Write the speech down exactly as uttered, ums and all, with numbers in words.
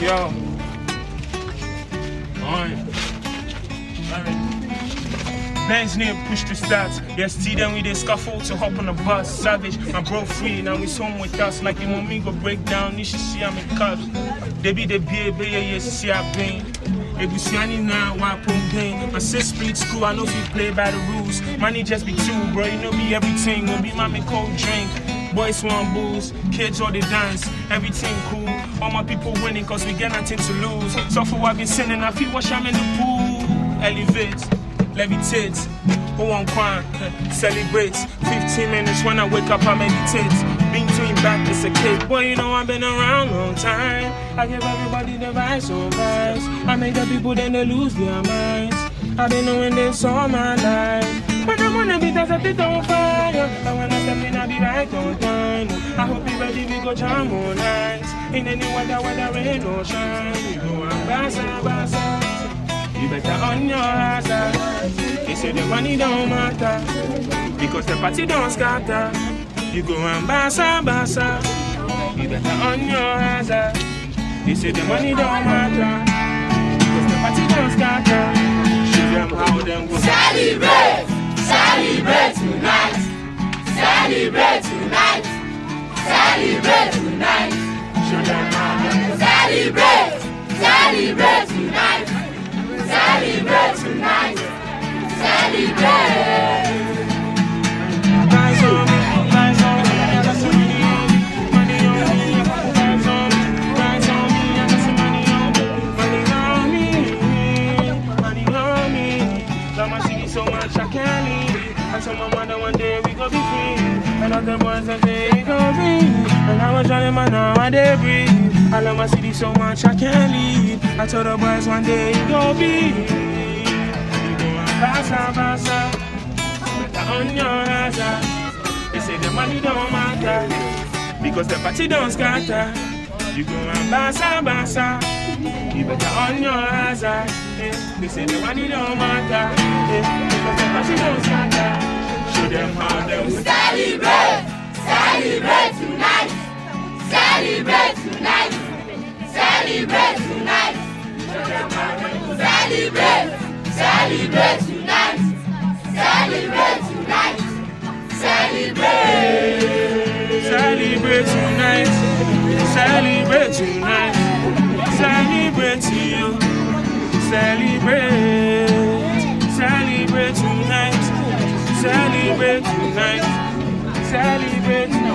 Yo. On. Benz near push the stats. Yes, T then we did scuffle to hop on the bus. Savage, my bro free, now he's home with us. Like the want me go break down, you should see I'm in cups. They be the beer, beer, yes, see I been. Ebusiani now, why pump pain? My sis split school, I know if you play by the rules. Money just be two, bro, you know be everything. When be mommy cold drink. Boys want booze, kids all they dance, everything cool. All my people winning cause we get nothing to lose. So for what I've been sinning, I feel wash I'm in the pool. Elevate, levitate, who want crime, celebrates. fifteen minutes when I wake up I meditate. Been to him back as a kid, boy you know I've been around long time. I give everybody the vibes so vibes. I make the people then they lose their minds. I've been knowing this all my life. When I'm on the beat, I set it on fire. And when I step in, I be right on time. I hope you ready, we go jam all night. In any weather, whether rain or shine. You go and bassa, bassa. You better on your ass. They say the money don't matter, because the party don't scatter. You go and bassa, bassa. You better on your ass. They say the money don't matter, because the party don't scatter. Show them how them go. Celebrate! Celebrate tonight! Celebrate tonight! Celebrate tonight! Show them how them go. Celebrate! Celebrate tonight! Celebrate tonight! Celebrate! Rise on me, rise on me, I got some money on me, money on me, rise on me, rise on me, I got some money on me, money on me, money on me. Love my city so much I can't leave. I told my mother one day we gon' be free. And other boys that say we gon' be. And I was trying man now I dey breathe. I love my city so much I can't leave. I told the boys one day we gon' be. You go and bassa, bassa. Better on your ass. They say the money don't matter, because the party don't scatter. You go and bassa, bassa. You better on your ass. They say the money don't matter, because the party don't scatter. Show them how them Celebrate! Celebrate tonight! Celebrate tonight! Celebrate tonight! Celebrate! Celebrate tonight! Celebrate tonight! Celebrate! Celebrate tonight! Celebrate tonight! Celebrate to you! Celebrate! Celebrate tonight! Celebrate tonight! Celebrate tonight!